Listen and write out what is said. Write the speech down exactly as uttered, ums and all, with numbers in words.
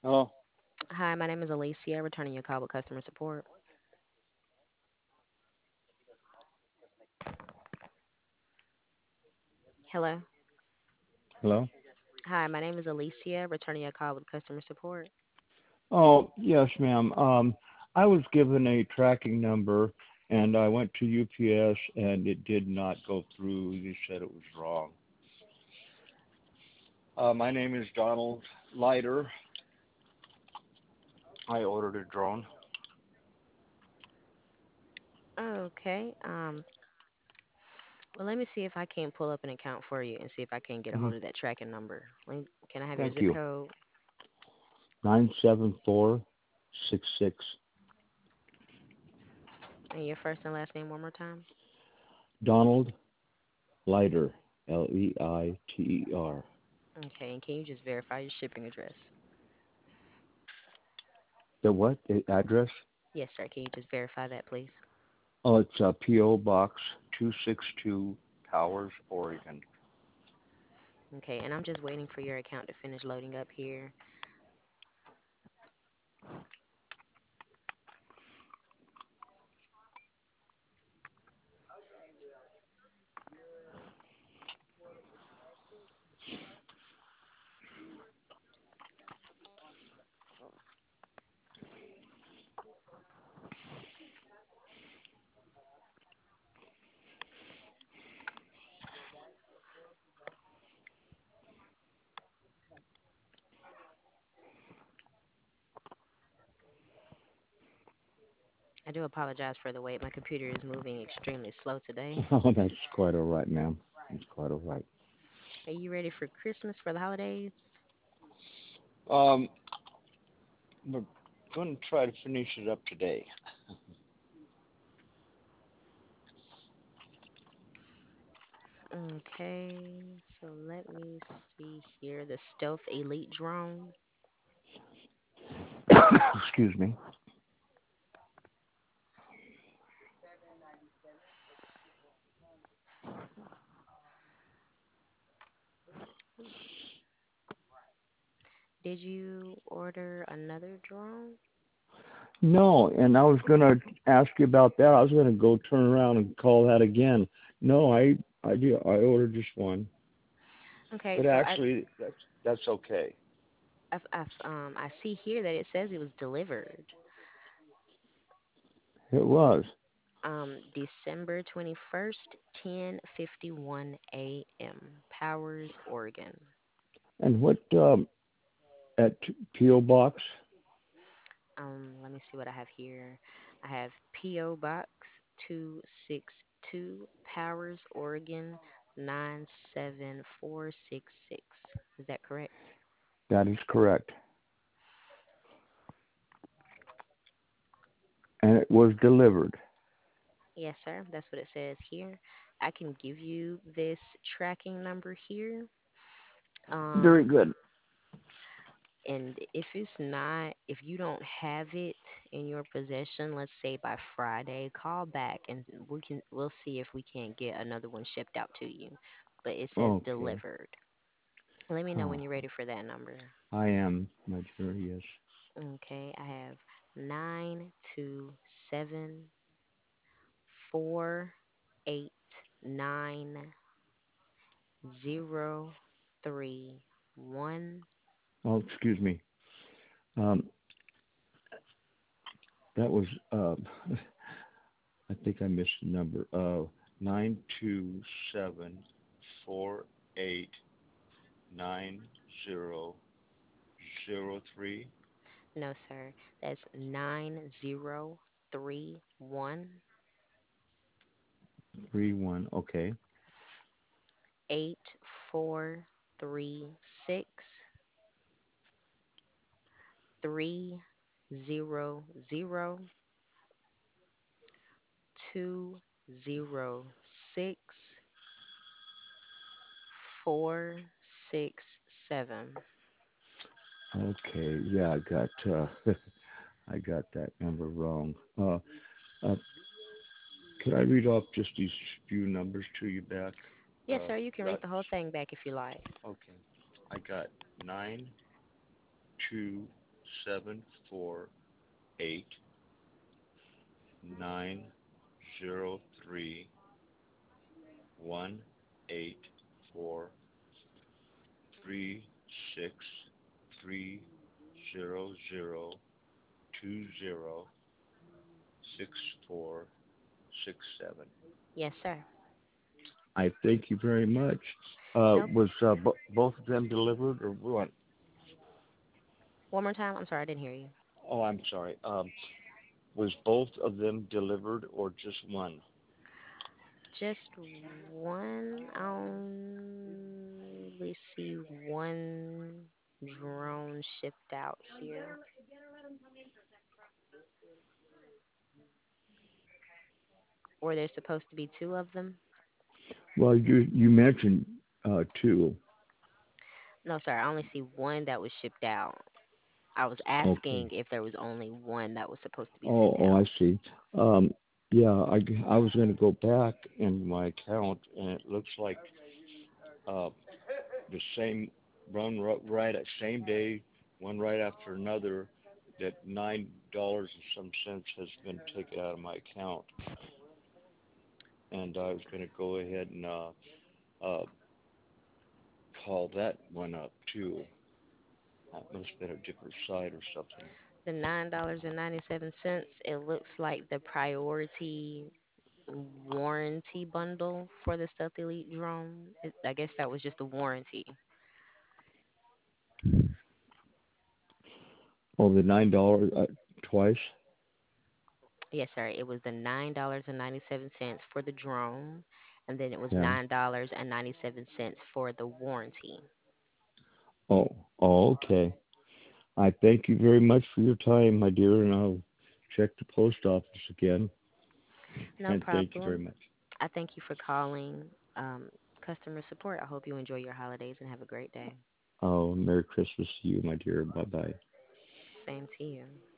Oh, Hi, my name is Alicia, returning your call with customer support. Hello. hello. Hi, my name is Alicia, returning your call with customer support. Oh, yes, ma'am. Um, I was given a tracking number, and I went to U P S, and it did not go through. You said it was wrong. Uh, my name is Donald Leiter. I ordered a drone. Okay. Um, well, let me see if I can pull up an account for you and see if I can get a Hmm. hold of that tracking number. Let me- Can I have your Thank zip you. code Nine seven four six six. and your first and last name one more time? Donald Leiter. L E I T E R. Okay, and can you just verify your shipping address? The what? The address? Yes, sir. Can you just verify that, please? Oh, it's uh, P O Box two six two, Powers, Oregon. Okay, and I'm just waiting for your account to finish loading up here. I do apologize for the wait. My computer is moving extremely slow today. Oh, that's quite all right, ma'am. That's quite all right. Are you ready for Christmas for the holidays? Um, we're going to try to finish it up today. Okay, so let me see here. The Stealth Elite drone. Excuse me. Did you order another drone? No, and I was going to ask you about that. I was going to go turn around and call that again. No, I I do. I ordered just one, Okay, but so I, actually that's that's okay. I, I, um, I see here that it says it was delivered, It was. um, December twenty-first, ten fifty-one a m. Powers, Oregon. And what um at P O Box? Um, let me see what I have here. I have P O Box two six two, Powers, Oregon nine seven four six six. Is that correct? That is correct, and it was delivered. Yes, sir. That's what it says here. I can give you this tracking number here. Very Um, good. and if it's not, if you don't have it in your possession, let's say by Friday, call back and we can we'll see if we can't get another one shipped out to you. But it says Okay. delivered. Let me know Oh, when you're ready for that number. I am, my dear. Yes. Okay, I have nine two seven four eight nine zero three one. Oh, excuse me. Um, that was. Uh, I think I missed the number. Uh, nine two seven four eight nine zero zero three No, sir. That's nine zero three one three one. Okay. eight four three six three zero zero two zero six four six seven. Okay. Yeah, I got. Uh, I got that number wrong. Uh, uh, could I read off just these few numbers to you back? Yes, Uh, sir. You can read that. the whole thing back if you like. Okay. I got nine two seven four eight nine zero three one eight four three six three zero zero two zero six four six seven. Yes, sir. I thank you very much. Uh, Nope. was uh, bo- both of them delivered or what? One more time. I'm sorry, I didn't hear you. Oh, I'm sorry. Um, was both of them delivered or just one? Just one. I only see one drone shipped out here. Or there's supposed to be two of them. Well, you you mentioned uh, two. No, sir. I only see one that was shipped out. I was Okay. asking if there was only one that was supposed to be sent Oh, oh, I out. see. Um, yeah, I, I was going to go back in my account, and it looks like uh, the same run ri- right at same day, one right after another, that nine dollars and some cents has been taken out of my account, and I was going to go ahead and uh, uh, call that one up too. That must have been a different site or something. The nine dollars and ninety seven cents. It looks like the priority warranty bundle for the Stealth Elite drone. It, I guess that was just the warranty. Oh, the nine dollars uh, twice. Yes, sir. It was the nine dollars and ninety seven cents for the drone, and then it was Yeah. nine dollars and ninety seven cents for the warranty. Oh, oh, okay. I thank you very much for your time, my dear, and I'll check the post office again. No And thank you very problem. much. I thank you for calling um, customer support. I hope you enjoy your holidays and have a great day. Oh, Merry Christmas to you, my dear. Bye bye. Same to you.